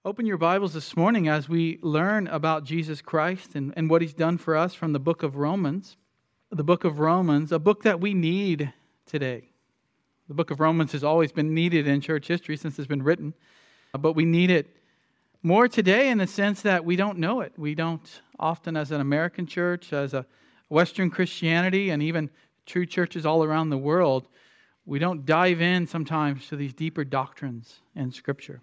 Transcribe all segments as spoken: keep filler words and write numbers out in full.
Open your Bibles this morning as we learn about Jesus Christ and, and what He's done for us from the book of Romans. The book of Romans, a book that we need today. The book of Romans has always been needed in church history since it's been written, but we need it more today in the sense that we don't know it. We don't often, as an American church, as a Western Christianity, and even true churches all around the world, we don't dive in sometimes to these deeper doctrines in Scripture.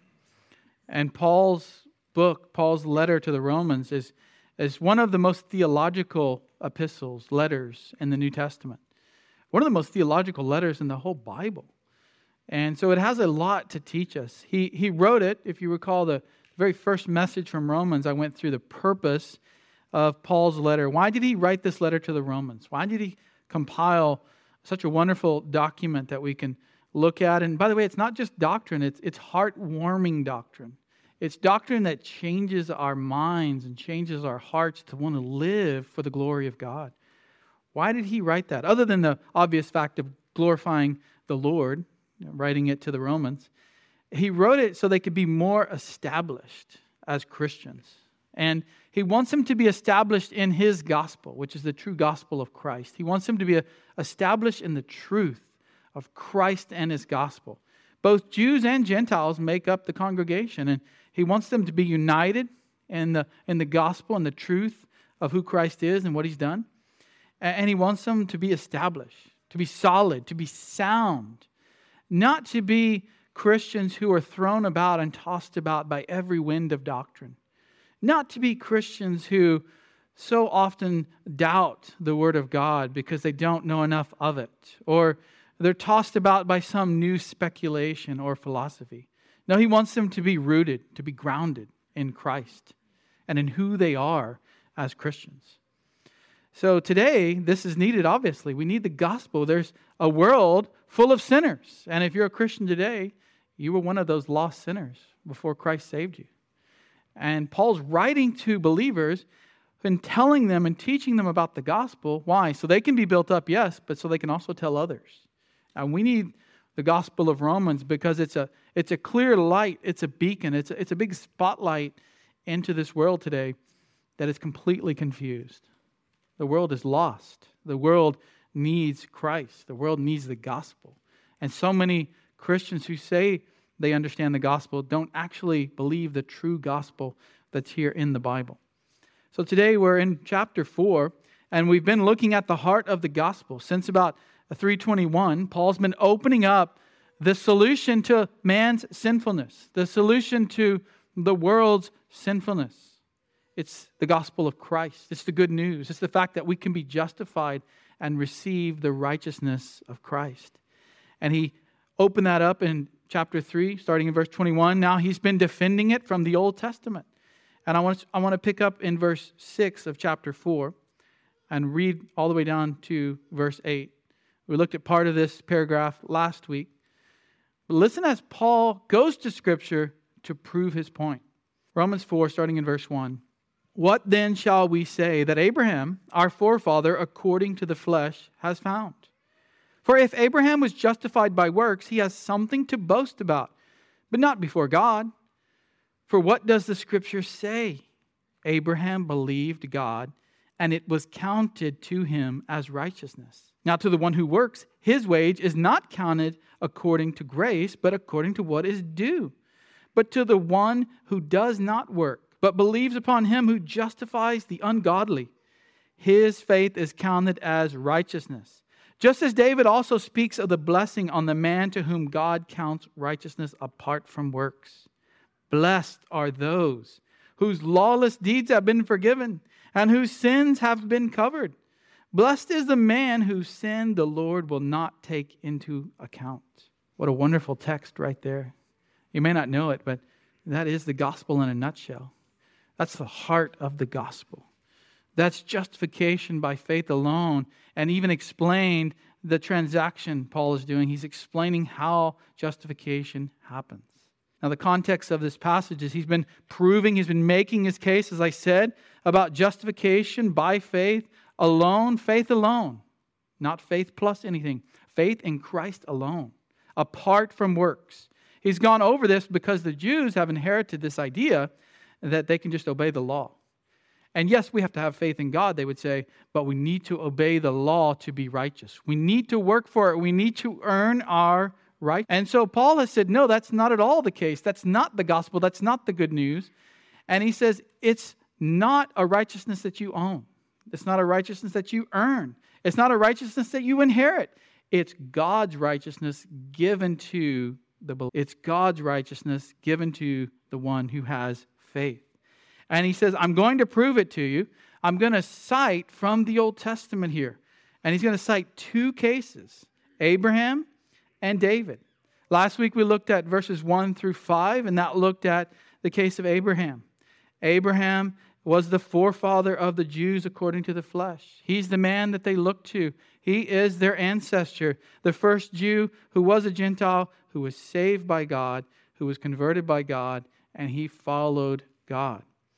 And Paul's book, Paul's letter to the Romans, is, is one of the most theological epistles, letters in the New Testament. One of the most theological letters in the whole Bible. And so it has a lot to teach us. He, he wrote it, if you recall the very first message from Romans, I went through the purpose of Paul's letter. Why did he write this letter to the Romans? Why did he compile such a wonderful document that we can look at? And by the way, it's not just doctrine, it's it's heartwarming doctrine. It's doctrine that changes our minds and changes our hearts to want to live for the glory of God. Why did he write that? Other than the obvious fact of glorifying the Lord, you know, writing it to the Romans, he wrote it so they could be more established as Christians. And he wants them to be established in his gospel, which is the true gospel of Christ. He wants them to be established in the truth of Christ and His gospel. Both Jews and Gentiles make up the congregation, and He wants them to be united in the, in the gospel and the truth of who Christ is and what He's done. And He wants them to be established, to be solid, to be sound, not to be Christians who are thrown about and tossed about by every wind of doctrine, not to be Christians who so often doubt the Word of God because they don't know enough of it, or they're tossed about by some new speculation or philosophy. No, he wants them to be rooted, to be grounded in Christ and in who they are as Christians. So today, this is needed, obviously. We need the gospel. There's a world full of sinners. And if you're a Christian today, you were one of those lost sinners before Christ saved you. And Paul's writing to believers and telling them and teaching them about the gospel. Why? So they can be built up, yes, but so they can also tell others. And we need the Gospel of Romans because it's a it's a clear light, it's a beacon, it's a, it's a big spotlight into this world today that is completely confused. The world is lost. The world needs Christ. The world needs the gospel. And so many Christians who say they understand the gospel don't actually believe the true gospel that's here in the Bible. So today we're in chapter four, and we've been looking at the heart of the gospel since about three twenty-one. Paul's been opening up the solution to man's sinfulness, the solution to the world's sinfulness. It's the gospel of Christ. It's the good news. It's the fact that we can be justified and receive the righteousness of Christ. And he opened that up in chapter three, starting in verse twenty-one. Now he's been defending it from the Old Testament. And I want to, I want to pick up in verse six of chapter four and read all the way down to verse eight. We looked at part of this paragraph last week. But listen as Paul goes to Scripture to prove his point. Romans four, starting in verse one. What then shall we say that Abraham, our forefather, according to the flesh, has found? For if Abraham was justified by works, he has something to boast about, but not before God. For what does the Scripture say? Abraham believed God, and it was counted to him as righteousness. Now to the one who works, his wage is not counted according to grace, but according to what is due. But to the one who does not work, but believes upon him who justifies the ungodly, his faith is counted as righteousness. Just as David also speaks of the blessing on the man to whom God counts righteousness apart from works. Blessed are those whose lawless deeds have been forgiven and whose sins have been covered. Blessed is the man whose sin the Lord will not take into account. What a wonderful text right there. You may not know it, but that is the gospel in a nutshell. That's the heart of the gospel. That's justification by faith alone, and even explained the transaction Paul is doing. He's explaining how justification happens. Now, the context of this passage is he's been proving, he's been making his case, as I said, about justification by faith alone, faith alone, not faith plus anything, faith in Christ alone, apart from works. He's gone over this because the Jews have inherited this idea that they can just obey the law. And yes, we have to have faith in God, they would say, but we need to obey the law to be righteous. We need to work for it. We need to earn our right. And so Paul has said, no, that's not at all the case. That's not the gospel. That's not the good news. And he says, it's not a righteousness that you own. It's not a righteousness that you earn. It's not a righteousness that you inherit. It's God's righteousness given to the believer. It's God's righteousness given to the one who has faith. And he says, I'm going to prove it to you. I'm going to cite from the Old Testament here. And he's going to cite two cases, Abraham and David. Last week we looked at verses one through five, and that looked at the case of Abraham. Abraham was the forefather of the Jews according to the flesh. He's the man that they look to. He is their ancestor, the first Jew who was a Gentile, who was saved by God, who was converted by God, and he followed God.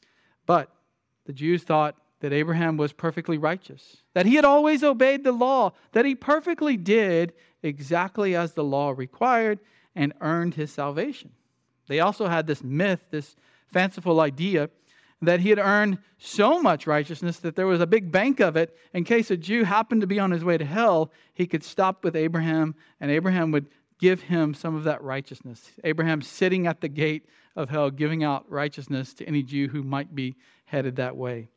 But the Jews thought that Abraham was perfectly righteous, that he had always obeyed the law, that he perfectly did exactly as the law required and earned his salvation. They also had this myth, this fanciful idea that he had earned so much righteousness that there was a big bank of it. In case a Jew happened to be on his way to hell, he could stop with Abraham, and Abraham would give him some of that righteousness. Abraham sitting at the gate of hell, giving out righteousness to any Jew who might be headed that way.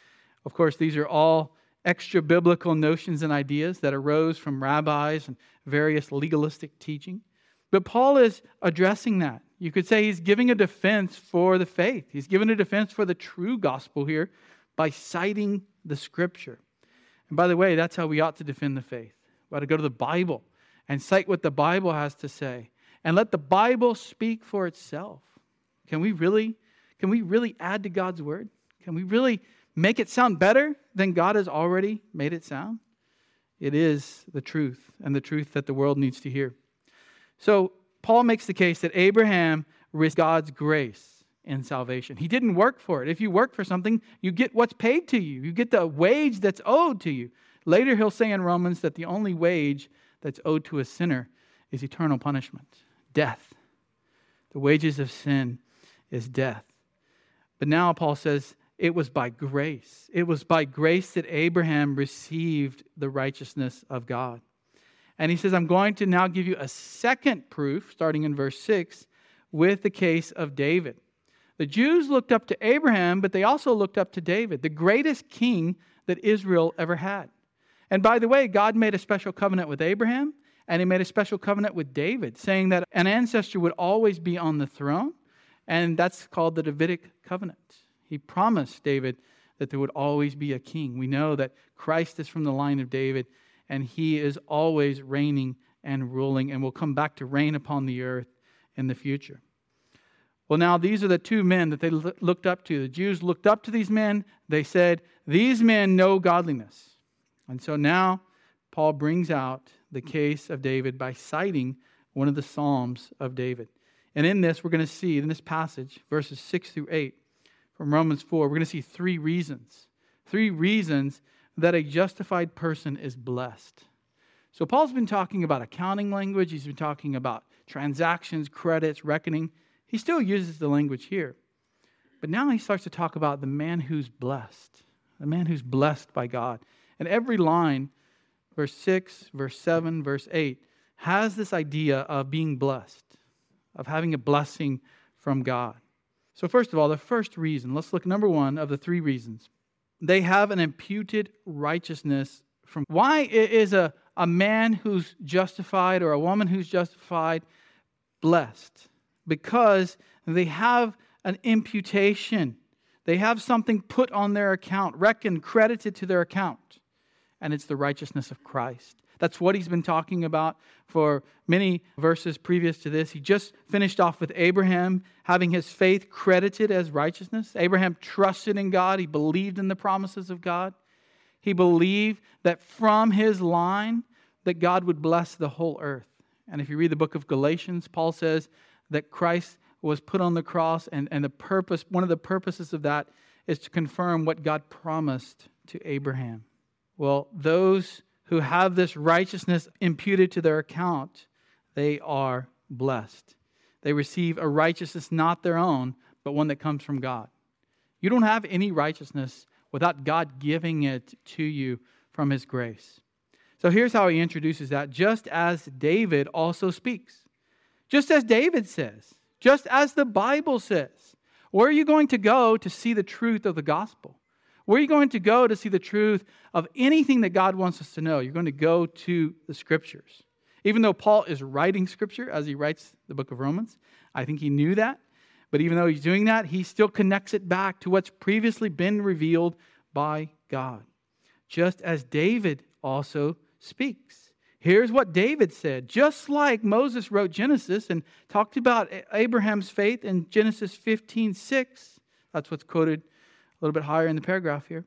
Of course, these are all extra biblical notions and ideas that arose from rabbis and various legalistic teaching. But Paul is addressing that. You could say he's giving a defense for the faith. He's giving a defense for the true gospel here by citing the Scripture. And by the way, that's how we ought to defend the faith. We ought to go to the Bible and cite what the Bible has to say and let the Bible speak for itself. Can we really, can we really add to God's word? Can we really make it sound better than God has already made it sound? It is the truth, and the truth that the world needs to hear. So Paul makes the case that Abraham risked God's grace in salvation. He didn't work for it. If you work for something, you get what's paid to you. You get the wage that's owed to you. Later he'll say in Romans that the only wage that's owed to a sinner is eternal punishment, death. The wages of sin is death. But now Paul says it was by grace. It was by grace that Abraham received the righteousness of God. And he says, I'm going to now give you a second proof, starting in verse six, with the case of David. The Jews looked up to Abraham, but they also looked up to David, the greatest king that Israel ever had. And by the way, God made a special covenant with Abraham, and he made a special covenant with David, saying that an ancestor would always be on the throne, and that's called the Davidic covenant. He promised David that there would always be a king. We know that Christ is from the line of David, and he is always reigning and ruling and will come back to reign upon the earth in the future. Well, now these are the two men that they looked up to. The Jews looked up to these men. They said, these men know godliness. And so now Paul brings out the case of David by citing one of the Psalms of David. And in this, we're going to see, in this passage, verses six through eight from Romans four, we're going to see three reasons. Three reasons that a justified person is blessed. So Paul's been talking about accounting language. He's been talking about transactions, credits, reckoning. He still uses the language here. But now he starts to talk about the man who's blessed. The man who's blessed by God. And every line, verse six, verse seven, verse eight, has this idea of being blessed, of having a blessing from God. So first of all, the first reason, let's look number one of the three reasons. They have an imputed righteousness from. Why is a, a man who's justified or a woman who's justified blessed? Because they have an imputation. They have something put on their account, reckoned, credited to their account. And it's the righteousness of Christ. That's what he's been talking about for many verses previous to this. He just finished off with Abraham having his faith credited as righteousness. Abraham trusted in God. He believed in the promises of God. He believed that from his line that God would bless the whole earth. And if you read the book of Galatians, Paul says that Christ was put on the cross, and, and the purpose, one of the purposes of that is to confirm what God promised to Abraham. Well, those who have this righteousness imputed to their account, they are blessed. They receive a righteousness not their own, but one that comes from God. You don't have any righteousness without God giving it to you from His grace. So here's how he introduces that. Just as David also speaks. Just as David says. Just as the Bible says. Where are you going to go to see the truth of the gospel? Where are you going to go to see the truth of anything that God wants us to know? You're going to go to the Scriptures. Even though Paul is writing Scripture as he writes the book of Romans, I think he knew that. But even though he's doing that, he still connects it back to what's previously been revealed by God. Just as David also speaks. Here's what David said. Just like Moses wrote Genesis and talked about Abraham's faith in Genesis fifteen six. That's what's quoted a little bit higher in the paragraph here.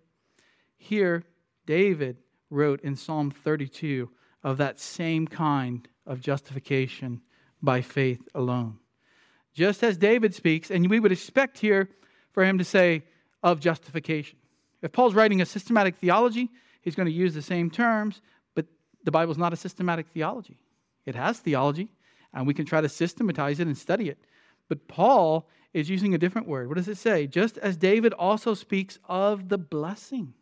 Here, David wrote in Psalm thirty-two of that same kind of justification by faith alone. Just as David speaks, and we would expect here for him to say of justification. If Paul's writing a systematic theology, he's going to use the same terms, but the Bible's not a systematic theology. It has theology, and we can try to systematize it and study it. But Paul is using a different word. What does it say? Just as David also speaks of the blessing.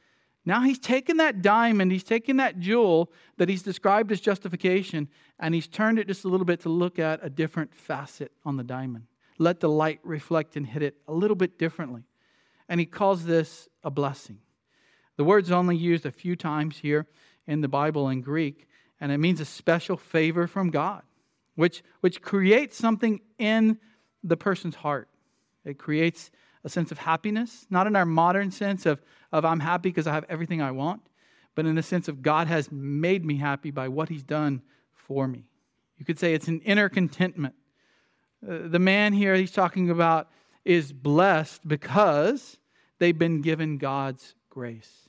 Now he's taken that diamond, he's taken that jewel that he's described as justification, and he's turned it just a little bit to look at a different facet on the diamond. Let the light reflect and hit it a little bit differently. And he calls this a blessing. The word's only used a few times here in the Bible in Greek, and it means a special favor from God, which, which creates something in the person's heart. It creates a sense of happiness, not in our modern sense of, of I'm happy because I have everything I want, but in the sense of God has made me happy by what He's done for me. You could say it's an inner contentment. Uh, the man here he's talking about is blessed because they've been given God's grace.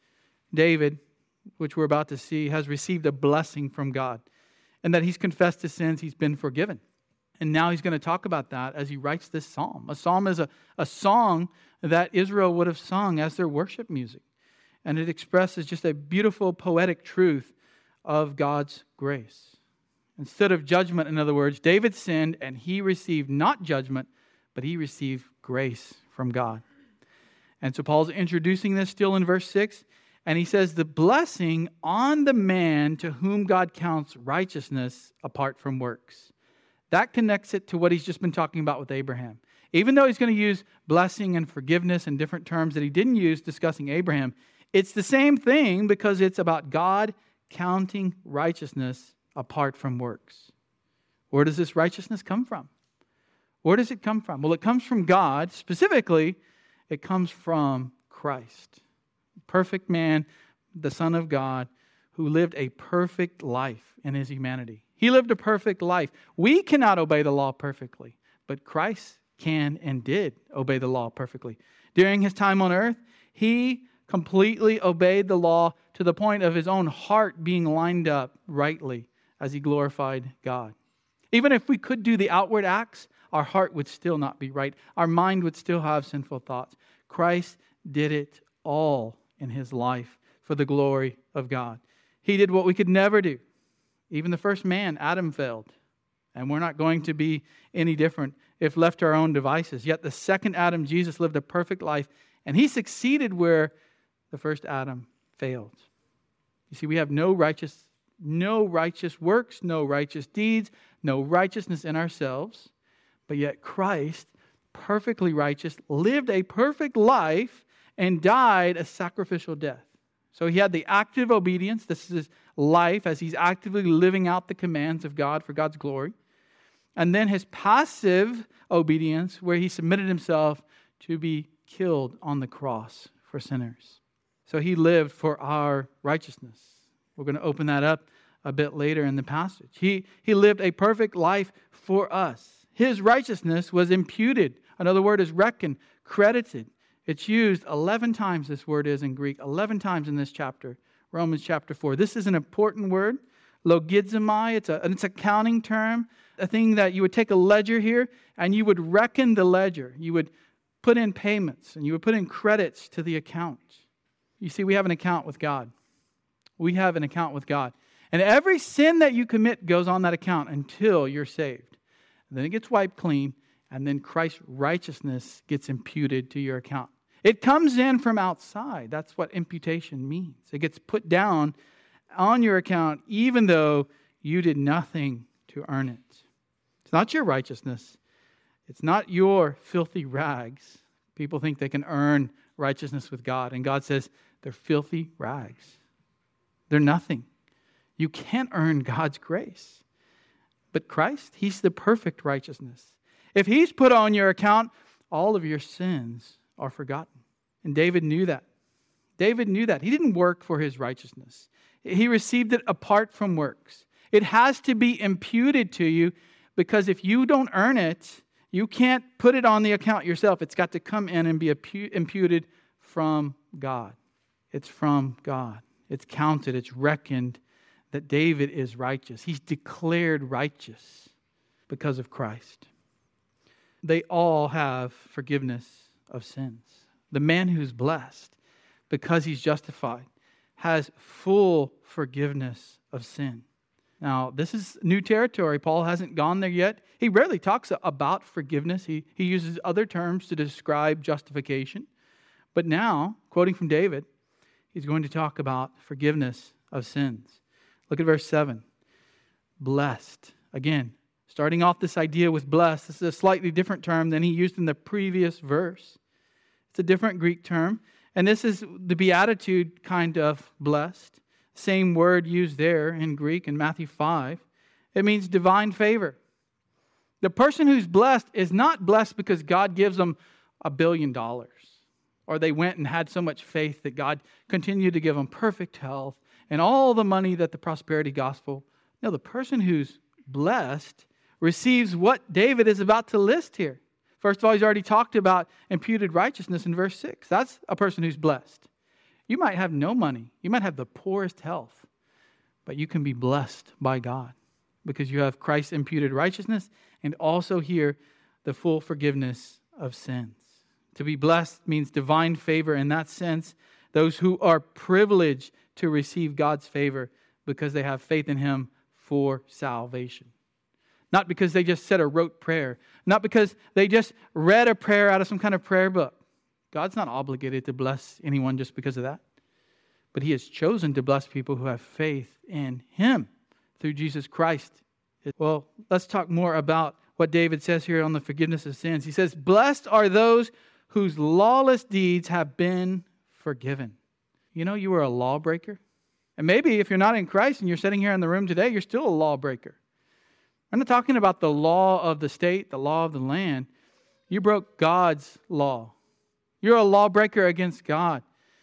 David, which we're about to see, has received a blessing from God, and that he's confessed his sins, he's been forgiven. And now he's going to talk about that as he writes this psalm. A psalm is a, a song that Israel would have sung as their worship music. And it expresses just a beautiful poetic truth of God's grace. Instead of judgment, in other words, David sinned and he received not judgment, but he received grace from God. And so Paul's introducing this still in verse six. And he says, the blessing on the man to whom God counts righteousness apart from works. That connects it to what he's just been talking about with Abraham. Even though he's going to use blessing and forgiveness and different terms that he didn't use discussing Abraham, it's the same thing because it's about God counting righteousness apart from works. Where does this righteousness come from? Where does it come from? Well, it comes from God. Specifically, it comes from Christ. Perfect man, the Son of God, who lived a perfect life in His humanity. He lived a perfect life. We cannot obey the law perfectly, but Christ can and did obey the law perfectly. During His time on earth, He completely obeyed the law to the point of His own heart being lined up rightly as He glorified God. Even if we could do the outward acts, our heart would still not be right. Our mind would still have sinful thoughts. Christ did it all in His life for the glory of God. He did what we could never do. Even the first man, Adam, failed. And we're not going to be any different if left to our own devices. Yet the second Adam, Jesus, lived a perfect life. And He succeeded where the first Adam failed. You see, we have no righteous, no righteous works, no righteous deeds, no righteousness in ourselves. But yet Christ, perfectly righteous, lived a perfect life and died a sacrificial death. So He had the active obedience. This is His life as He's actively living out the commands of God for God's glory. And then His passive obedience where He submitted Himself to be killed on the cross for sinners. So He lived for our righteousness. We're going to open that up a bit later in the passage. He, he lived a perfect life for us. His righteousness was imputed. Another word is reckoned, credited. It's used eleven times, this word is in Greek, eleven times in this chapter, Romans chapter four. This is an important word, logizomai. It's a, it's a counting term, a thing that you would take a ledger here and you would reckon the ledger. You would put in payments and you would put in credits to the account. You see, we have an account with God. We have an account with God. And every sin that you commit goes on that account until you're saved. then it gets wiped clean, and then Christ's righteousness gets imputed to your account. It comes in from outside. That's what imputation means. It gets put down on your account even though you did nothing to earn it. It's not your righteousness. It's not your filthy rags. People think they can earn righteousness with God, and God says they're filthy rags. They're nothing. You can't earn God's grace. But Christ, He's the perfect righteousness. If He's put on your account, all of your sins are forgotten. And David knew that. David knew that. He didn't work for his righteousness. He received it apart from works. It has to be imputed to you, because if you don't earn it, you can't put it on the account yourself. It's got to come in and be imputed from God. It's from God. It's counted. It's reckoned that David is righteous. He's declared righteous because of Christ. They all have forgiveness of sins. The man who's blessed because he's justified has full forgiveness of sin. Now, this is new territory. Paul hasn't gone there yet. He rarely talks about forgiveness. He, he uses other terms to describe justification. But now, quoting from David, he's going to talk about forgiveness of sins. Look at verse seven. Blessed. Again, starting off this idea with blessed, this is a slightly different term than he used in the previous verse. It's a different Greek term. And this is the beatitude kind of blessed. Same word used there in Greek in Matthew five. It means divine favor. The person who's blessed is not blessed because God gives them a billion dollars, or they went and had so much faith that God continued to give them perfect health and all the money that the prosperity gospel. No, the person who's blessed receives what David is about to list here. First of all, he's already talked about imputed righteousness in verse six. That's a person who's blessed. You might have no money. You might have the poorest health. But you can be blessed by God because you have Christ's imputed righteousness and also here the full forgiveness of sins. To be blessed means divine favor in that sense. Those who are privileged to receive God's favor because they have faith in Him for salvation. Not because they just said a rote prayer. Not because they just read a prayer out of some kind of prayer book. God's not obligated to bless anyone just because of that. But He has chosen to bless people who have faith in Him through Jesus Christ. Well, let's talk more about what David says here on the forgiveness of sins. He says, blessed are those whose lawless deeds have been forgiven. You know, you were a lawbreaker. And maybe if you're not in Christ and you're sitting here in the room today, you're still a lawbreaker. I'm not talking about the law of the state, the law of the land. You broke God's law. You're a lawbreaker against God.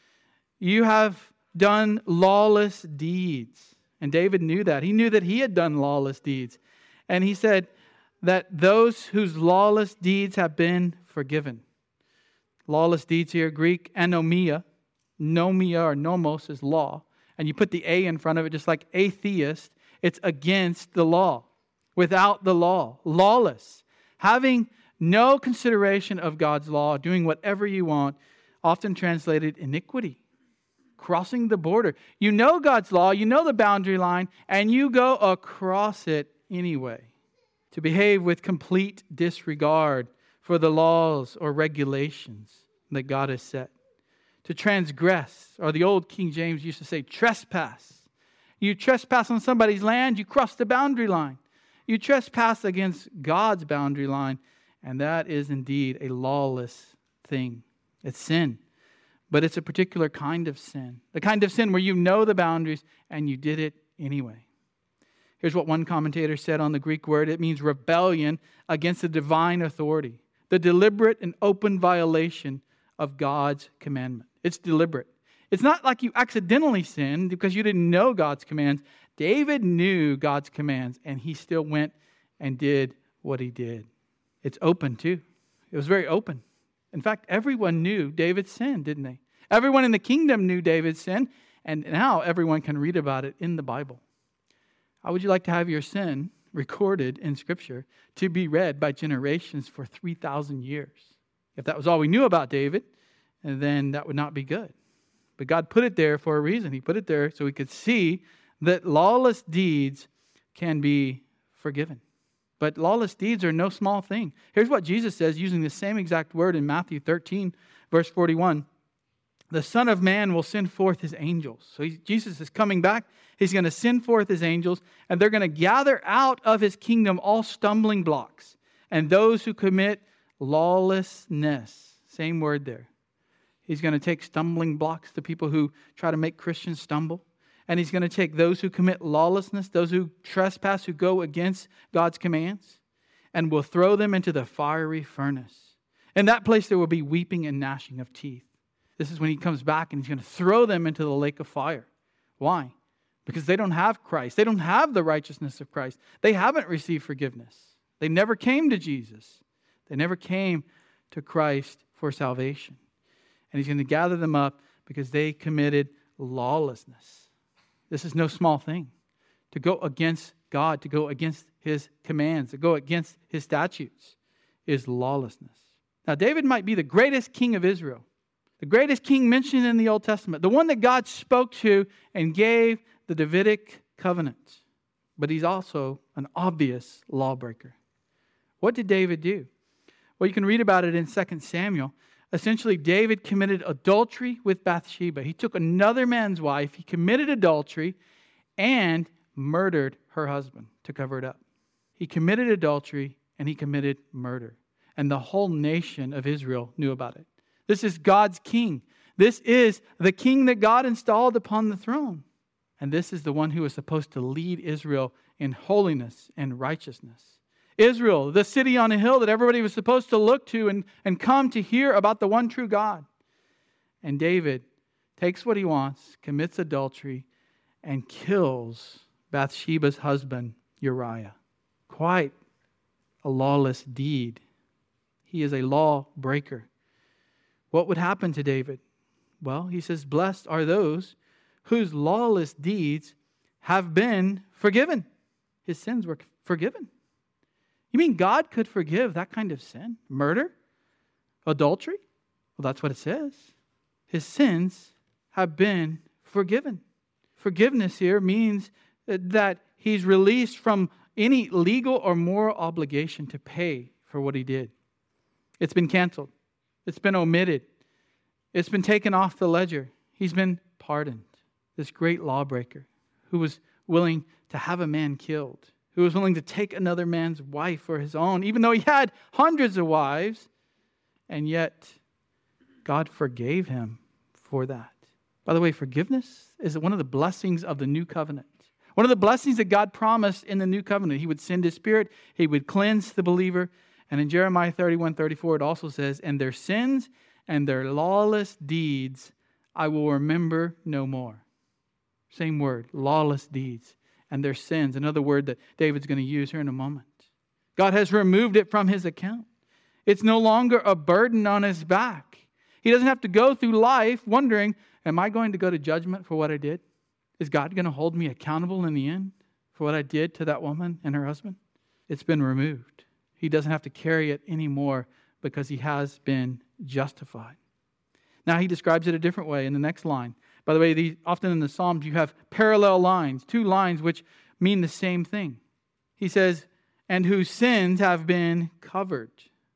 You have done lawless deeds. And David knew that. He knew that he had done lawless deeds. And he said that those whose lawless deeds have been forgiven. Lawless deeds here, Greek, anomia. Nomia or nomos is law. And you put the A in front of it just like atheist. It's against the law. Without the law. Lawless. Having no consideration of God's law, doing whatever you want, often translated iniquity. Crossing the border. You know God's law, you know the boundary line, and you go across it anyway. To behave with complete disregard for the laws or regulations that God has set. To transgress, or the old King James used to say trespass. You trespass on somebody's land, you cross the boundary line. You trespass against God's boundary line, and that is indeed a lawless thing. It's sin. But it's a particular kind of sin. The kind of sin where you know the boundaries and you did it anyway. Here's what one commentator said on the Greek word. It means rebellion against the divine authority. The deliberate and open violation of God's commandment. It's deliberate. It's not like you accidentally sinned because you didn't know God's commands. David knew God's commands and he still went and did what he did. It's open too. It was very open. In fact, everyone knew David's sin, didn't they? Everyone in the kingdom knew David's sin, and now everyone can read about it in the Bible. How would you like to have your sin recorded in Scripture to be read by generations for three thousand years? If that was all we knew about David, then that would not be good. But God put it there for a reason. He put it there so we could see that lawless deeds can be forgiven. But lawless deeds are no small thing. Here's what Jesus says using the same exact word in Matthew thirteen, verse forty-one. The Son of Man will send forth his angels. So he, Jesus is coming back. He's going to send forth his angels, and they're going to gather out of his kingdom all stumbling blocks and those who commit lawlessness. Same word there. He's going to take stumbling blocks, the people who try to make Christians stumble. And he's going to take those who commit lawlessness, those who trespass, who go against God's commands, and will throw them into the fiery furnace. In that place there will be weeping and gnashing of teeth. This is when he comes back and he's going to throw them into the lake of fire. Why? Because they don't have Christ. They don't have the righteousness of Christ. They haven't received forgiveness. They never came to Jesus. They never came to Christ for salvation. And he's going to gather them up because they committed lawlessness. This is no small thing. To go against God, to go against his commands, to go against his statutes is lawlessness. Now, David might be the greatest king of Israel. The greatest king mentioned in the Old Testament. The one that God spoke to and gave the Davidic covenant. But he's also an obvious lawbreaker. What did David do? Well, you can read about it in Second Samuel. Essentially, David committed adultery with Bathsheba. He took another man's wife, he committed adultery, and murdered her husband to cover it up. He committed adultery and he committed murder. And the whole nation of Israel knew about it. This is God's king. This is the king that God installed upon the throne. And this is the one who is supposed to lead Israel in holiness and righteousness. Israel, the city on a hill that everybody was supposed to look to and, and come to hear about the one true God. And David takes what he wants, commits adultery, and kills Bathsheba's husband, Uriah. Quite a lawless deed. He is a lawbreaker. What would happen to David? Well, he says, blessed are those whose lawless deeds have been forgiven. His sins were forgiven. You mean God could forgive that kind of sin? Murder? Adultery? Well, that's what it says. His sins have been forgiven. Forgiveness here means that he's released from any legal or moral obligation to pay for what he did. It's been canceled. It's been omitted. It's been taken off the ledger. He's been pardoned. This great lawbreaker who was willing to have a man killed, who was willing to take another man's wife for his own, even though he had hundreds of wives, and yet God forgave him for that. By the way, forgiveness is one of the blessings of the new covenant. One of the blessings that God promised in the new covenant. He would send his Spirit. He would cleanse the believer. And in Jeremiah thirty-one thirty-four, it also says, and their sins and their lawless deeds I will remember no more. Same word, lawless deeds. And their sins, another word that David's going to use here in a moment. God has removed it from his account. It's no longer a burden on his back. He doesn't have to go through life wondering, am I going to go to judgment for what I did? Is God going to hold me accountable in the end for what I did to that woman and her husband? It's been removed. He doesn't have to carry it anymore because he has been justified. Now he describes it a different way in the next line. By the way, these, often in the Psalms you have parallel lines, two lines which mean the same thing. He says, and whose sins have been covered.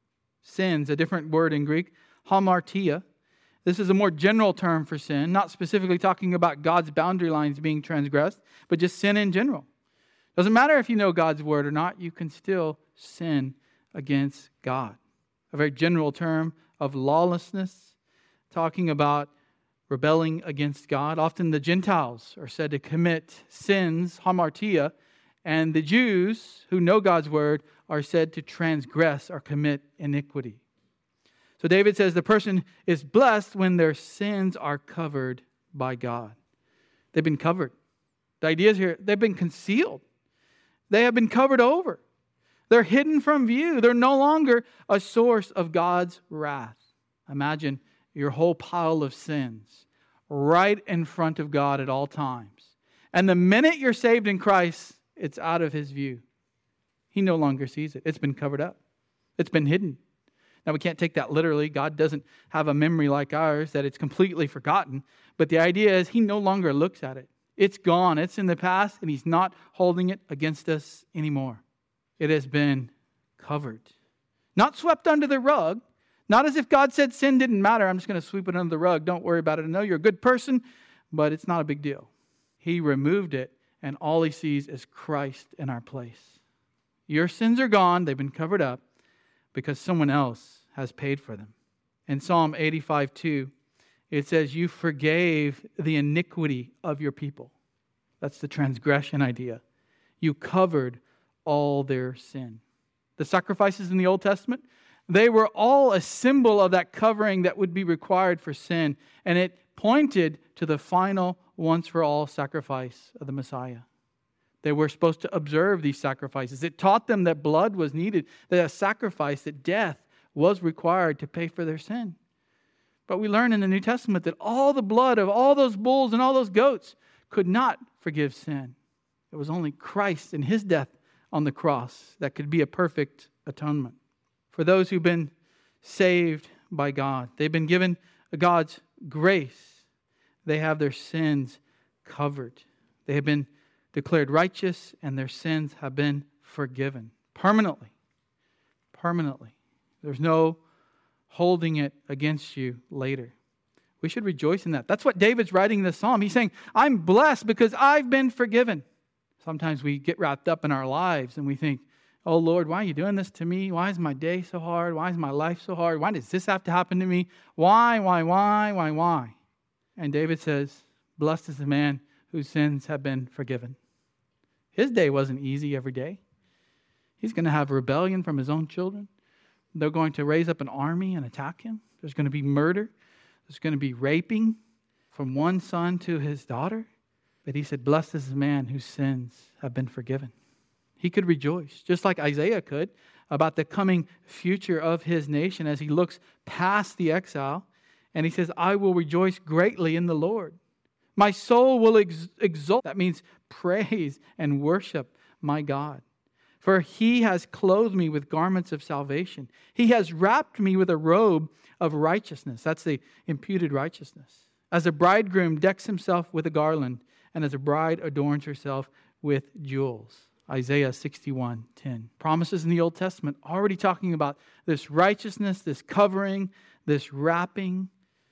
Sins, a different word in Greek, hamartia. This is a more general term for sin, not specifically talking about God's boundary lines being transgressed, but just sin in general. Doesn't matter if you know God's word or not, you can still sin against God. A very general term of lawlessness, talking about rebelling against God. Often the Gentiles are said to commit sins, hamartia, and the Jews who know God's word are said to transgress or commit iniquity. So David says the person is blessed when their sins are covered by God. They've been covered. The idea is here, they've been concealed. They have been covered over. They're hidden from view. They're no longer a source of God's wrath. Imagine your whole pile of sins right in front of God at all times. And the minute you're saved in Christ, it's out of his view. He no longer sees it. It's been covered up. It's been hidden. Now, we can't take that literally. God doesn't have a memory like ours that it's completely forgotten. But the idea is he no longer looks at it. It's gone. It's in the past, and he's not holding it against us anymore. It has been covered. Not swept under the rug. Not as if God said sin didn't matter. I'm just going to sweep it under the rug. Don't worry about it. I know you're a good person, but it's not a big deal. He removed it, and all he sees is Christ in our place. Your sins are gone. They've been covered up because someone else has paid for them. In Psalm eighty-five two, it says, you forgave the iniquity of your people. That's the transgression idea. You covered all their sin. The sacrifices in the Old Testament, they were all a symbol of that covering that would be required for sin. And it pointed to the final once-for-all sacrifice of the Messiah. They were supposed to observe these sacrifices. It taught them that blood was needed, that a sacrifice, that death was required to pay for their sin. But we learn in the New Testament that all the blood of all those bulls and all those goats could not forgive sin. It was only Christ and his death on the cross that could be a perfect atonement. For those who've been saved by God, they've been given God's grace. They have their sins covered. They have been declared righteous, and their sins have been forgiven permanently. Permanently. There's no holding it against you later. We should rejoice in that. That's what David's writing in this psalm. He's saying, I'm blessed because I've been forgiven. Sometimes we get wrapped up in our lives and we think, oh Lord, why are you doing this to me? Why is my day so hard? Why is my life so hard? Why does this have to happen to me? Why, why, why, why, why? And David says, blessed is the man whose sins have been forgiven. His day wasn't easy every day. He's going to have rebellion from his own children. They're going to raise up an army and attack him. There's going to be murder. There's going to be raping from one son to his daughter. But he said, blessed is the man whose sins have been forgiven. He could rejoice, just like Isaiah could, about the coming future of his nation as he looks past the exile. And he says, I will rejoice greatly in the Lord. My soul will ex- exult. That means praise and worship my God. For he has clothed me with garments of salvation. He has wrapped me with a robe of righteousness. That's the imputed righteousness. As a bridegroom decks himself with a garland, and as a bride adorns herself with jewels. Isaiah sixty-one ten. Promises in the Old Testament already talking about this righteousness, this covering, this wrapping.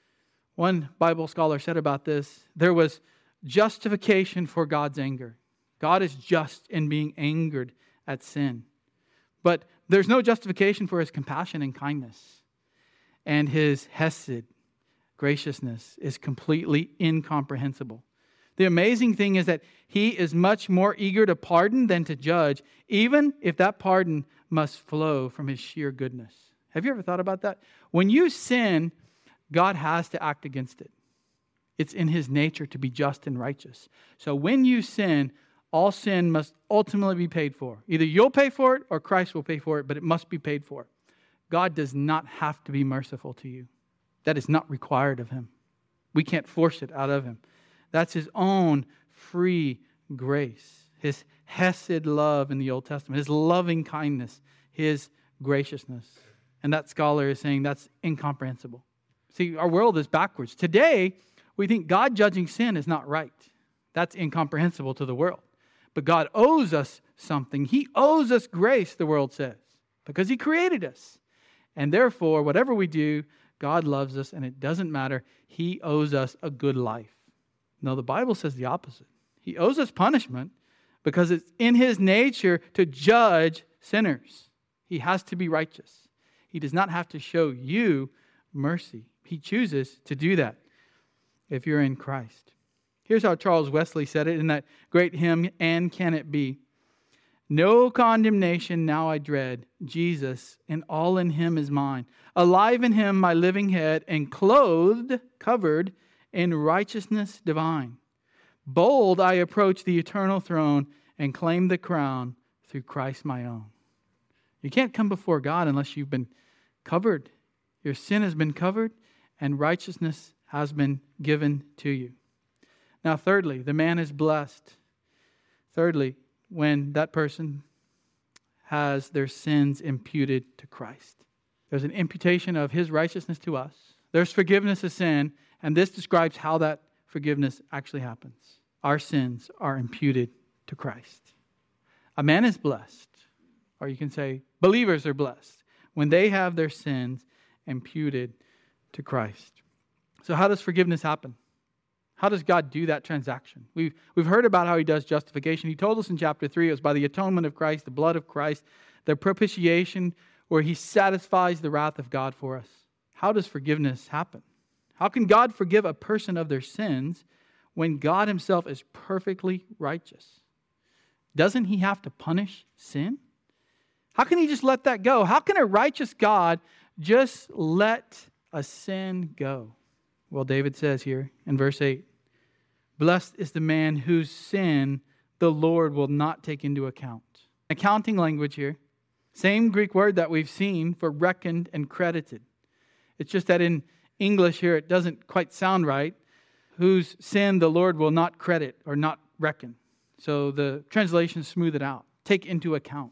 One Bible scholar said about this, there was justification for God's anger. God is just in being angered at sin. But there's no justification for his compassion and kindness. And his hesed, graciousness, is completely incomprehensible. The amazing thing is that he is much more eager to pardon than to judge, even if that pardon must flow from his sheer goodness. Have you ever thought about that? When you sin, God has to act against it. It's in his nature to be just and righteous. So when you sin, all sin must ultimately be paid for. Either you'll pay for it or Christ will pay for it, but it must be paid for. God does not have to be merciful to you. That is not required of him. We can't force it out of him. That's his own free grace, his hesed love in the Old Testament, his loving kindness, his graciousness. And that scholar is saying that's incomprehensible. See, our world is backwards. Today, we think God judging sin is not right. That's incomprehensible to the world. But God owes us something. He owes us grace, the world says, because he created us. And therefore, whatever we do, God loves us, and it doesn't matter. He owes us a good life. No, the Bible says the opposite. He owes us punishment because it's in his nature to judge sinners. He has to be righteous. He does not have to show you mercy. He chooses to do that if you're in Christ. Here's how Charles Wesley said it in that great hymn, And Can It Be? No condemnation now I dread. Jesus and all in him is mine. Alive in him my living head, and clothed, covered in righteousness divine. Bold I approach the eternal throne and claim the crown through Christ my own. You can't come before God unless you've been covered. Your sin has been covered and righteousness has been given to you. Now, thirdly, the man is blessed. Thirdly, when that person has their sins imputed to Christ. There's an imputation of his righteousness to us. There's forgiveness of sin, and this describes how that forgiveness actually happens. Our sins are imputed to Christ. A man is blessed. or you can say believers are blessed when they have their sins imputed to Christ. So how does forgiveness happen? How does God do that transaction? We've, we've heard about how he does justification. He told us in chapter three, it was by the atonement of Christ, the blood of Christ, the propitiation where he satisfies the wrath of God for us. How does forgiveness happen? How can God forgive a person of their sins when God himself is perfectly righteous? Doesn't he have to punish sin? How can he just let that go? How can a righteous God just let a sin go? Well, David says here in verse eight, blessed is the man whose sin the Lord will not take into account. Accounting language here. Same Greek word that we've seen for reckoned and credited. It's just that in English here it doesn't quite sound right. Whose sin the Lord will not credit or not reckon. So the translations smooth it out. Take into account.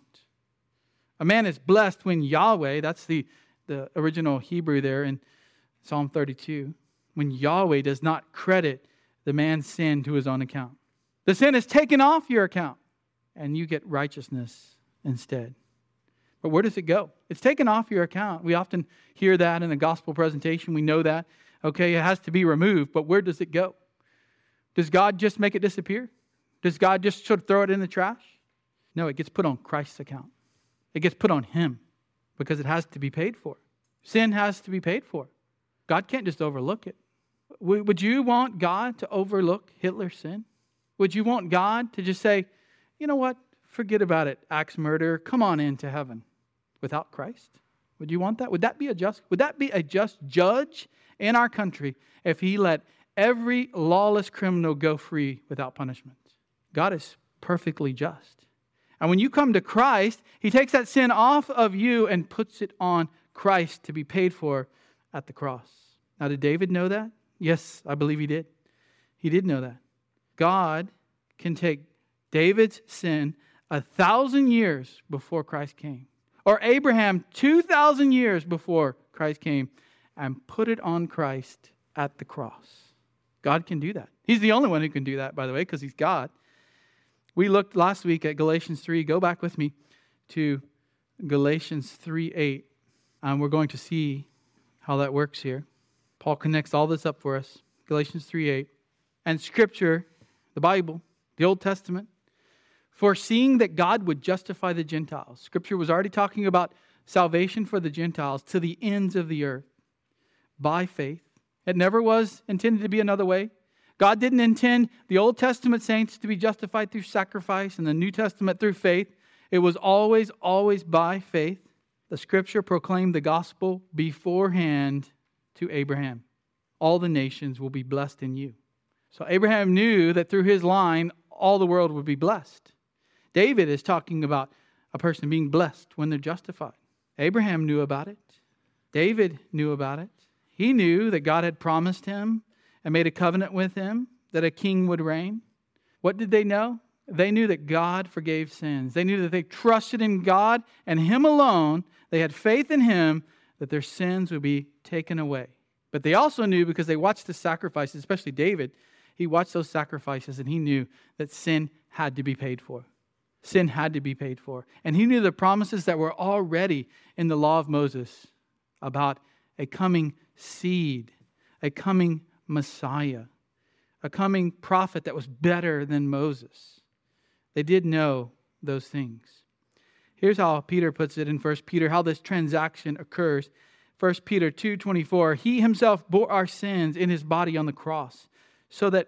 A man is blessed when Yahweh, that's the, the original Hebrew there in Psalm thirty-two, when Yahweh does not credit the man's sin to his own account. The sin is taken off your account and you get righteousness instead. But where does it go? It's taken off your account. We often hear that in the gospel presentation. We know that. Okay, it has to be removed, but where does it go? Does God just make it disappear? Does God just sort of throw it in the trash? No, it gets put on Christ's account. It gets put on him because it has to be paid for. Sin has to be paid for. God can't just overlook it. Would you want God to overlook Hitler's sin? Would you want God to just say, you know what, forget about it, axe murderer, come on into heaven without Christ? Would you want that? Would that be a just, would that be a just judge in our country if he let every lawless criminal go free without punishment? God is perfectly just. And when you come to Christ, he takes that sin off of you and puts it on Christ to be paid for at the cross. Now, did David know that? Yes, I believe he did. He did know that. God can take David's sin a thousand years before Christ came, or Abraham two thousand years before Christ came, and put it on Christ at the cross. God can do that. He's the only one who can do that, by the way, because he's God. We looked last week at Galatians three. Go back with me to Galatians three eight. And we're going to see how that works here. Paul connects all this up for us. Galatians three eight. And Scripture, the Bible, the Old Testament, foreseeing that God would justify the Gentiles. Scripture was already talking about salvation for the Gentiles to the ends of the earth by faith. It never was intended to be another way. God didn't intend the Old Testament saints to be justified through sacrifice and the New Testament through faith. It was always, always by faith. The Scripture proclaimed the gospel beforehand to Abraham. All the nations will be blessed in you. So Abraham knew that through his line, all the world would be blessed. David is talking about a person being blessed when they're justified. Abraham knew about it. David knew about it. He knew that God had promised him and made a covenant with him that a king would reign. What did they know? They knew that God forgave sins. They knew that they trusted in God and him alone. They had faith in him that their sins would be taken away. But they also knew, because they watched the sacrifices, especially David, he watched those sacrifices and he knew that sin had to be paid for. Sin had to be paid for. And he knew the promises that were already in the law of Moses about a coming seed, a coming Messiah, a coming prophet that was better than Moses. They did know those things. Here's how Peter puts it in First Peter, how this transaction occurs. First Peter two twenty-four, he himself bore our sins in his body on the cross, so that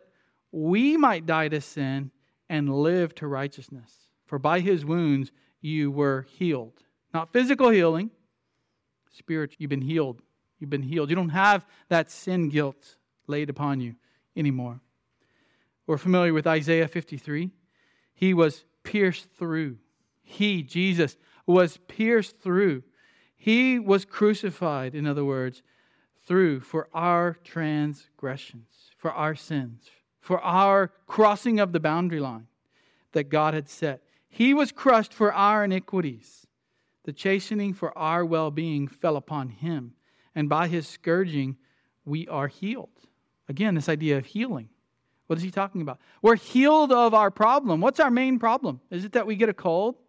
we might die to sin and live to righteousness. For by his wounds you were healed. Not physical healing, spiritual. You've been healed. You've been healed. You don't have that sin guilt laid upon you anymore. We're familiar with Isaiah fifty-three. He was pierced through. He, Jesus, was pierced through. He was crucified, in other words, through for our transgressions, for our sins, for our crossing of the boundary line that God had set. He was crushed for our iniquities. The chastening for our well-being fell upon him, and by his scourging we are healed. Again, this idea of healing. What is he talking about? We're healed of our problem. What's our main problem? Is it that we get a cold?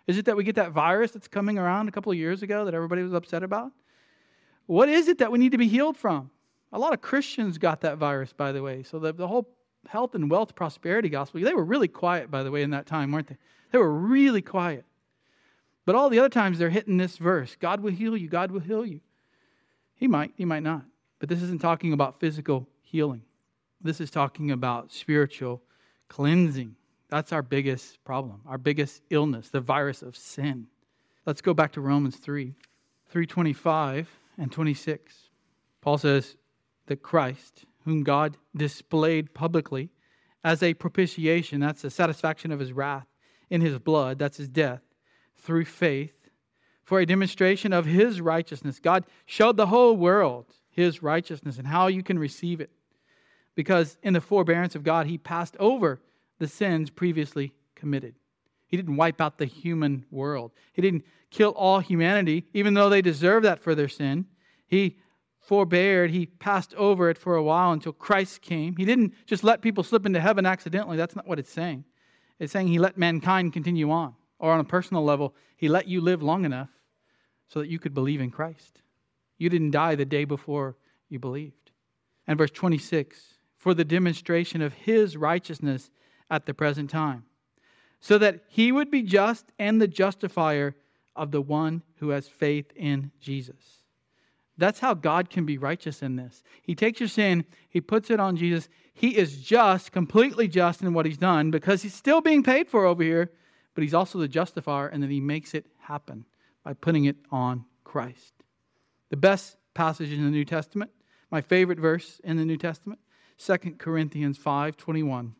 Is it that we get that virus that's coming around a couple of years ago that everybody was upset about? What is it that we need to be healed from? A lot of Christians got that virus, by the way. So the, the whole health and wealth prosperity gospel, they were really quiet, by the way, in that time, weren't they? They were really quiet. But all the other times they're hitting this verse, God will heal you, God will heal you. He might, he might not. But this isn't talking about physical healing. This is talking about spiritual cleansing. That's our biggest problem, our biggest illness, the virus of sin. Let's go back to Romans three, three twenty-five and twenty-six. Paul says that Christ, whom God displayed publicly as a propitiation, that's the satisfaction of his wrath in his blood, that's his death, through faith, for a demonstration of his righteousness. God showed the whole world his righteousness and how you can receive it. Because in the forbearance of God, he passed over the sins previously committed. He didn't wipe out the human world. He didn't kill all humanity, even though they deserve that for their sin. He forbeared, he passed over it for a while until Christ came. He didn't just let people slip into heaven accidentally. That's not what it's saying. It's saying he let mankind continue on. Or on a personal level, he let you live long enough so that you could believe in Christ. You didn't die the day before you believed. And verse twenty-six, for the demonstration of his righteousness at the present time, so that he would be just and the justifier of the one who has faith in Jesus. That's how God can be righteous in this. He takes your sin, he puts it on Jesus. He is just, completely just in what he's done because he's still being paid for over here, but he's also the justifier, and then he makes it happen by putting it on Christ. The best passage in the New Testament, my favorite verse in the New Testament, Second Corinthians five twenty-one.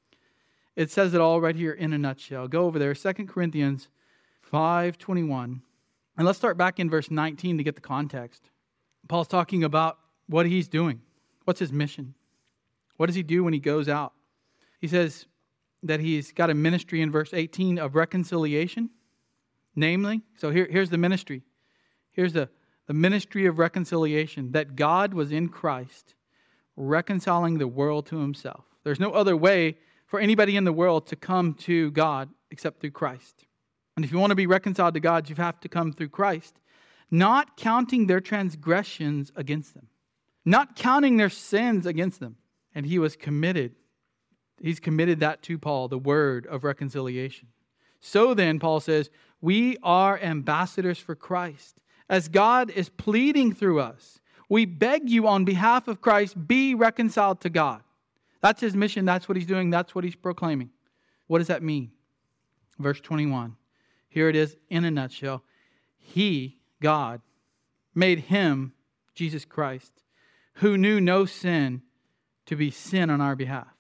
It says it all right here in a nutshell. Go over there, Second Corinthians five twenty-one. And let's start back in verse nineteen to get the context. Paul's talking about what he's doing. What's his mission? What does he do when he goes out? He says that he's got a ministry in verse eighteen of reconciliation. Namely, so here, here's the ministry. Here's the, the ministry of reconciliation, that God was in Christ reconciling the world to himself. There's no other way for anybody in the world to come to God except through Christ. And if you want to be reconciled to God, you have to come through Christ, not counting their transgressions against them, not counting their sins against them. And he was committed. He's committed that to Paul, the word of reconciliation. So then, Paul says, we are ambassadors for Christ. As God is pleading through us, we beg you on behalf of Christ, be reconciled to God. That's his mission. That's what he's doing. That's what he's proclaiming. What does that mean? Verse twenty-one. Here it is in a nutshell. He, God, made him, Jesus Christ, who knew no sin, to be sin on our behalf,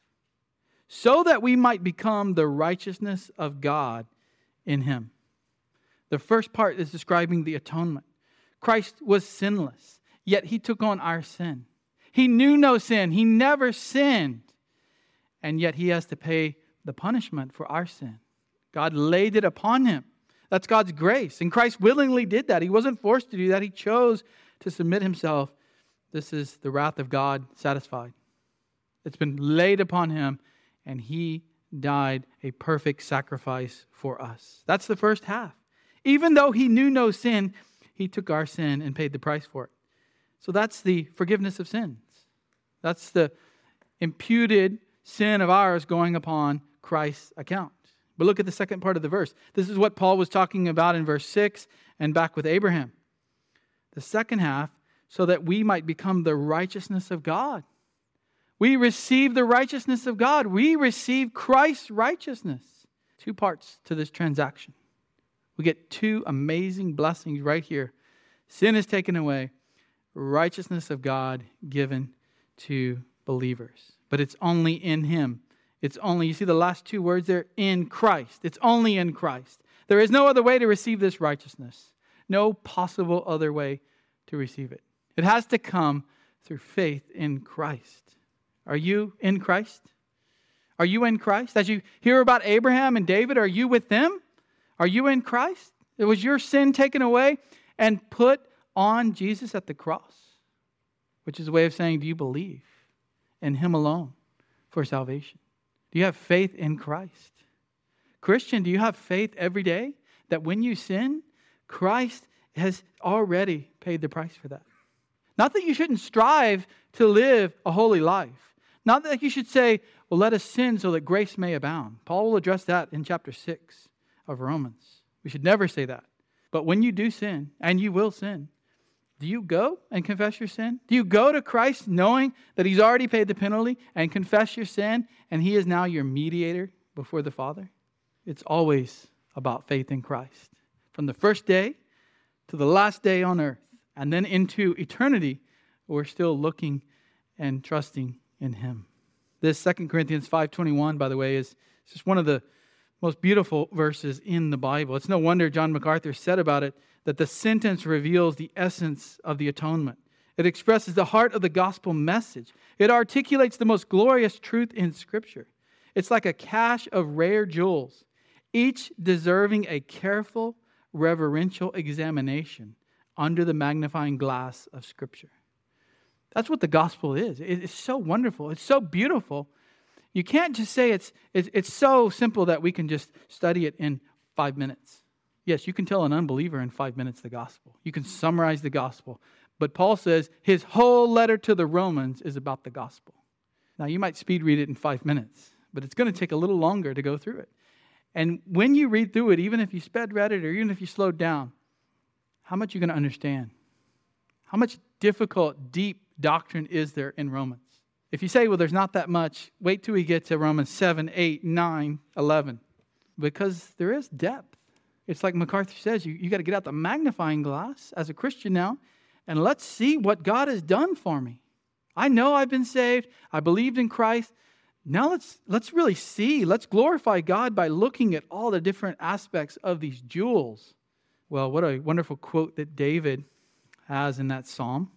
so that we might become the righteousness of God in him. The first part is describing the atonement. Christ was sinless, yet he took on our sin. He knew no sin. He never sinned. And yet he has to pay the punishment for our sin. God laid it upon him. That's God's grace. And Christ willingly did that. He wasn't forced to do that. He chose to submit himself. This is the wrath of God satisfied. It's been laid upon him, and he died a perfect sacrifice for us. That's the first half. Even though he knew no sin, he took our sin and paid the price for it. So that's the forgiveness of sins. That's the imputed sin of ours going upon Christ's account. But look at the second part of the verse. This is what Paul was talking about in verse six and back with Abraham. The second half, so that we might become the righteousness of God. We receive the righteousness of God. We receive Christ's righteousness. Two parts to this transaction. We get two amazing blessings right here. Sin is taken away. Righteousness of God given to believers. But it's only in him. It's only, you see the last two words there, in Christ. It's only in Christ. There is no other way to receive this righteousness. No possible other way to receive it. It has to come through faith in Christ. Are you in Christ? Are you in Christ? As you hear about Abraham and David, are you with them? Are you in Christ? Was your sin taken away and put on Jesus at the cross? Which is a way of saying, do you believe in him alone for salvation? Do you have faith in Christ? Christian, do you have faith every day? that when you sin, Christ has already paid the price for that. Not that you shouldn't strive to live a holy life. Not that you should say, well, let us sin so that grace may abound. Paul will address that in chapter six of Romans. We should never say that. But when you do sin, and you will sin, do you go and confess your sin? Do you go to Christ knowing that He's already paid the penalty and confess your sin and He is now your mediator before the Father? It's always about faith in Christ. From the first day to the last day on earth and then into eternity, we're still looking and trusting in Him. This Second Corinthians five twenty-one, by the way, is just one of the most beautiful verses in the Bible. It's no wonder John MacArthur said about it that the sentence reveals the essence of the atonement. It expresses the heart of the gospel message. It articulates the most glorious truth in Scripture. It's like a cache of rare jewels, each deserving a careful, reverential examination under the magnifying glass of Scripture. That's what the gospel is. It's so wonderful. It's so beautiful. You can't just say it's, it's it's so simple that we can just study it in five minutes. Yes, you can tell an unbeliever in five minutes the gospel. You can summarize the gospel. But Paul says his whole letter to the Romans is about the gospel. Now, you might speed read it in five minutes, but it's going to take a little longer to go through it. And when you read through it, even if you sped read it or even if you slowed down, how much are you going to understand? How much difficult, deep doctrine is there in Romans? If you say, well, there's not that much, wait till we get to Romans seven, eight, nine, eleven. Because there is depth. It's like MacArthur says, you, you got to get out the magnifying glass as a Christian now, and let's see what God has done for me. I know I've been saved. I believed in Christ. Now let's let's really see. Let's glorify God by looking at all the different aspects of these jewels. Well, what a wonderful quote that David has in that psalm.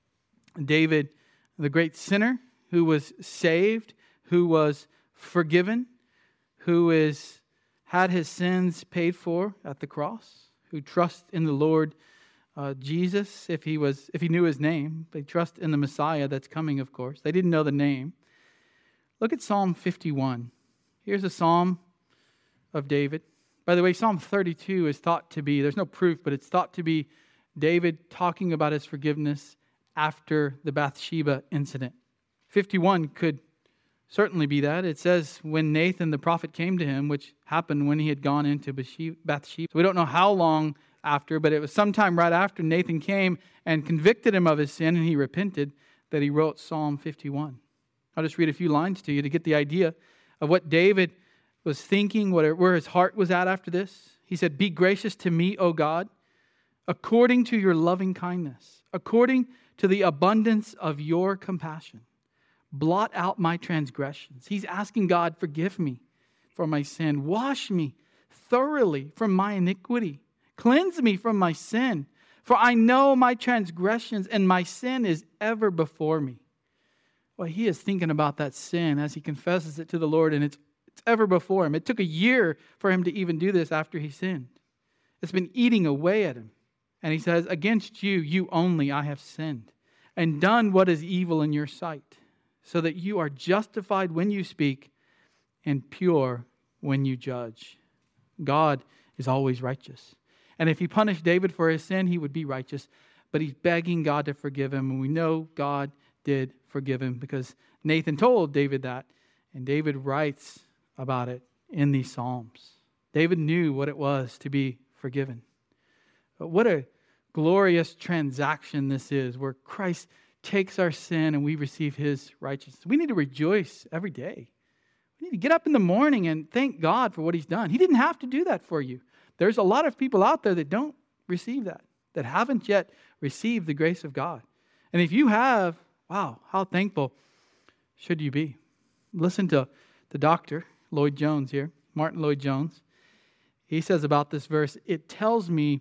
David, the great sinner, who was saved, who was forgiven, who is had his sins paid for at the cross, who trusts in the Lord uh, Jesus, if he was if he knew his name. They trust in the Messiah that's coming, of course. They didn't know the name. Look at Psalm fifty-one. Here's a psalm of David. By the way, Psalm thirty-two is thought to be, there's no proof, but it's thought to be David talking about his forgiveness after the Bathsheba incident. fifty-one could certainly be that. It says when Nathan the prophet came to him, which happened when he had gone into Bathsheba. So we don't know how long after, but it was sometime right after Nathan came and convicted him of his sin and he repented that he wrote Psalm fifty-one. I'll just read a few lines to you to get the idea of what David was thinking, what, where his heart was at after this. He said, "Be gracious to me, O God, according to your loving kindness, according to the abundance of your compassion. Blot out my transgressions." He's asking God, forgive me for my sin. Wash me thoroughly from my iniquity. Cleanse me from my sin. For I know my transgressions and my sin is ever before me. Well, he is thinking about that sin as he confesses it to the Lord, and it's, it's ever before him. It took a year for him to even do this after he sinned. It's been eating away at him. And he says, against you, you only, I have sinned and done what is evil in your sight, so that you are justified when you speak and pure when you judge. God is always righteous. And if he punished David for his sin, he would be righteous. But he's begging God to forgive him. And we know God did forgive him because Nathan told David that. And David writes about it in these Psalms. David knew what it was to be forgiven. But what a glorious transaction this is, where Christ takes our sin and we receive his righteousness. We need to rejoice every day. We need to get up in the morning and thank God for what he's done. He didn't have to do that for you. There's a lot of people out there that don't receive that, that haven't yet received the grace of God. And if you have, wow, how thankful should you be? Listen to the doctor, Lloyd Jones here, Martin Lloyd Jones. He says about this verse, "It tells me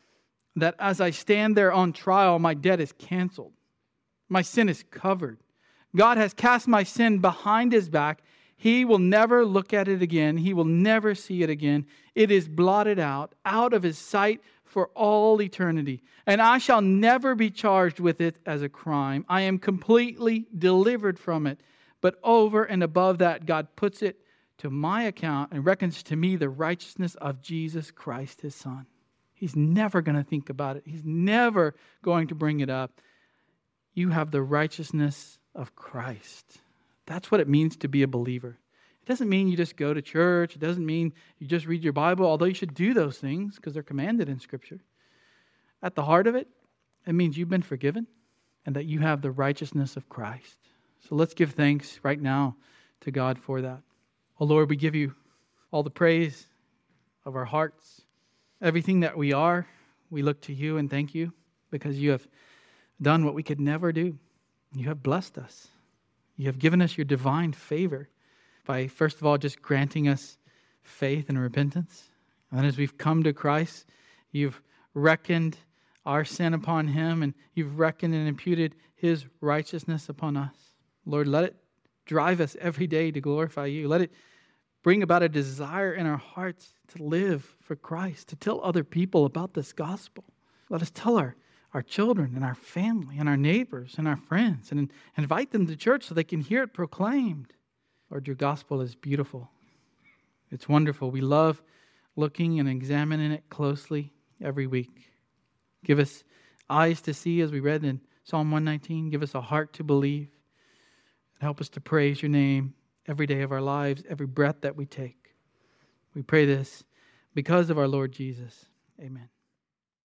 that as I stand there on trial, my debt is canceled. My sin is covered. God has cast my sin behind his back. He will never look at it again. He will never see it again. It is blotted out, out of his sight for all eternity. And I shall never be charged with it as a crime. I am completely delivered from it. But over and above that, God puts it to my account and reckons to me the righteousness of Jesus Christ, his Son. He's never going to think about it. He's never going to bring it up. You have the righteousness of Christ. That's what it means to be a believer. It doesn't mean you just go to church. It doesn't mean you just read your Bible, although you should do those things because they're commanded in Scripture. At the heart of it, it means you've been forgiven and that you have the righteousness of Christ. So let's give thanks right now to God for that. Oh Lord, we give you all the praise of our hearts. Everything that we are, we look to you and thank you because you have done what we could never do. You have blessed us. You have given us your divine favor by, first of all, just granting us faith and repentance. And then as we've come to Christ, you've reckoned our sin upon him and you've reckoned and imputed his righteousness upon us. Lord, let it drive us every day to glorify you. Let it bring about a desire in our hearts to live for Christ, to tell other people about this gospel. Let us tell our, our children and our family and our neighbors and our friends and invite them to church so they can hear it proclaimed. Lord, your gospel is beautiful. It's wonderful. We love looking and examining it closely every week. Give us eyes to see as we read in Psalm one nineteen. Give us a heart to believe. And help us to praise your name every day of our lives, every breath that we take. We pray this because of our Lord Jesus. Amen.